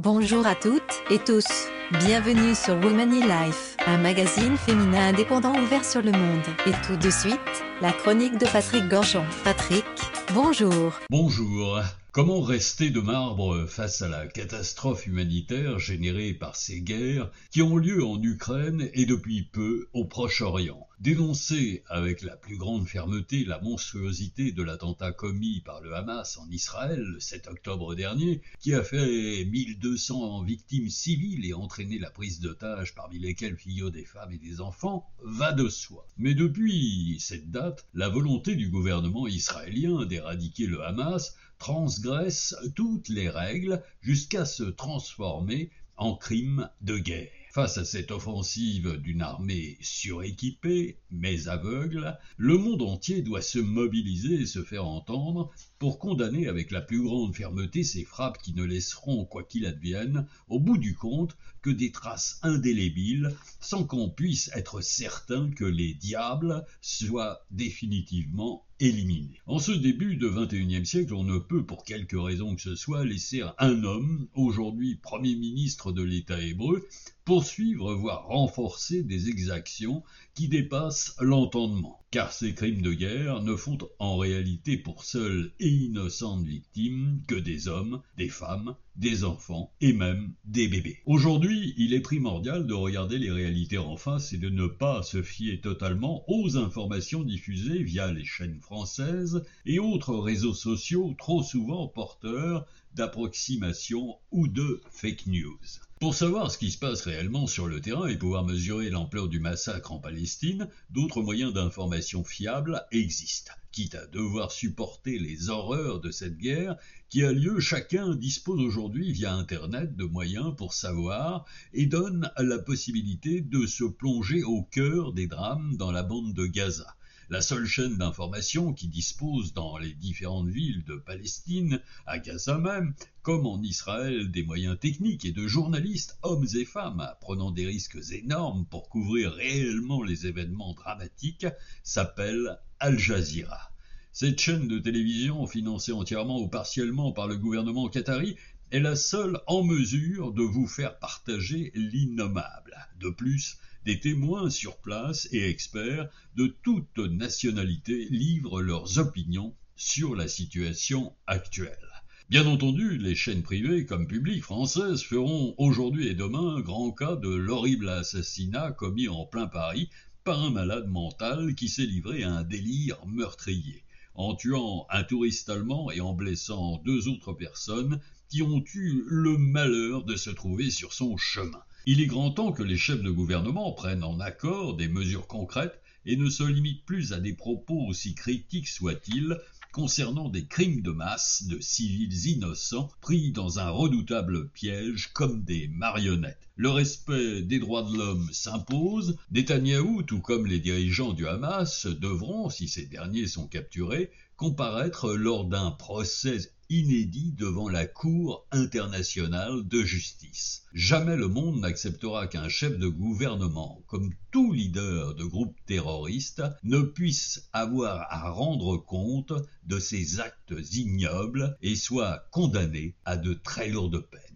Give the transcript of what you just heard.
Bonjour à toutes et tous. Bienvenue sur Womanly Life, un magazine féminin indépendant ouvert sur le monde. Et tout de suite, la chronique de Patrick Gorgeon. Patrick, bonjour. Bonjour. Comment rester de marbre face à la catastrophe humanitaire générée par ces guerres qui ont lieu en Ukraine et depuis peu au Proche-Orient? Dénoncer avec la plus grande fermeté la monstruosité de l'attentat commis par le Hamas en Israël le 7 octobre dernier, qui a fait 1200 victimes civiles et entraîné la prise d'otages parmi lesquelles figurent des femmes et des enfants, va de soi. Mais depuis cette date, la volonté du gouvernement israélien d'éradiquer le Hamas transgresse toutes les règles jusqu'à se transformer en crime de guerre. Face à cette offensive d'une armée suréquipée, mais aveugle, le monde entier doit se mobiliser et se faire entendre pour condamner avec la plus grande fermeté ces frappes qui ne laisseront, quoi qu'il advienne, au bout du compte, que des traces indélébiles, sans qu'on puisse être certain que les diables soient définitivement éliminés. En ce début de XXIe siècle, on ne peut, pour quelque raison que ce soit, laisser un homme, aujourd'hui Premier ministre de l'État hébreu, poursuivre voire renforcer des exactions qui dépassent l'entendement. Car ces crimes de guerre ne font en réalité pour seules et innocentes victimes que des hommes, des femmes, des enfants et même des bébés. Aujourd'hui, il est primordial de regarder les réalités en face et de ne pas se fier totalement aux informations diffusées via les chaînes françaises et autres réseaux sociaux trop souvent porteurs d'approximations ou de fake news. Pour savoir ce qui se passe réellement sur le terrain et pouvoir mesurer l'ampleur du massacre en Palestine, d'autres moyens d'information fiables existent. Quitte à devoir supporter les horreurs de cette guerre qui a lieu, chacun dispose aujourd'hui via Internet de moyens pour savoir et donne la possibilité de se plonger au cœur des drames dans la bande de Gaza. La seule chaîne d'information qui dispose dans les différentes villes de Palestine, à Gaza même, comme en Israël, des moyens techniques et de journalistes, hommes et femmes, prenant des risques énormes pour couvrir réellement les événements dramatiques, s'appelle Al Jazeera. Cette chaîne de télévision, financée entièrement ou partiellement par le gouvernement qatari, est la seule en mesure de vous faire partager l'innommable. De plus, des témoins sur place et experts de toute nationalité livrent leurs opinions sur la situation actuelle. Bien entendu, les chaînes privées comme publiques françaises feront aujourd'hui et demain grand cas de l'horrible assassinat commis en plein Paris par un malade mental qui s'est livré à un délire meurtrier, en tuant un touriste allemand et en blessant 2 autres personnes qui ont eu le malheur de se trouver sur son chemin. Il est grand temps que les chefs de gouvernement prennent en accord des mesures concrètes et ne se limitent plus à des propos aussi critiques soient-ils concernant des crimes de masse de civils innocents pris dans un redoutable piège comme des marionnettes. Le respect des droits de l'homme s'impose. Netanyahou, tout comme les dirigeants du Hamas, devront, si ces derniers sont capturés, comparaître lors d'un procès inédit devant la Cour internationale de justice. Jamais le monde n'acceptera qu'un chef de gouvernement, comme tout leader de groupe terroriste, ne puisse avoir à rendre compte de ses actes ignobles et soit condamné à de très lourdes peines.